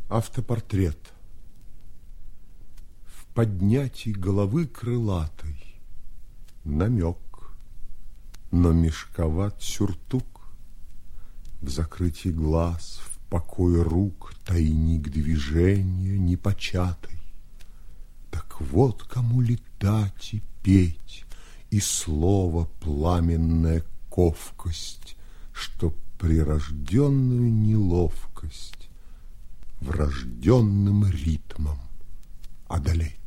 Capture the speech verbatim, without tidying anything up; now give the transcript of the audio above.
Автопортрет. В поднятии головы крылатой намек, но мешковат сюртук. В закрытии глаз, в покое рук тайник движения непочатой. Так вот кому летать и петь, и слово пламенная ковкость, чтоб прирожденную неловкость врожденным ритмом одолеть.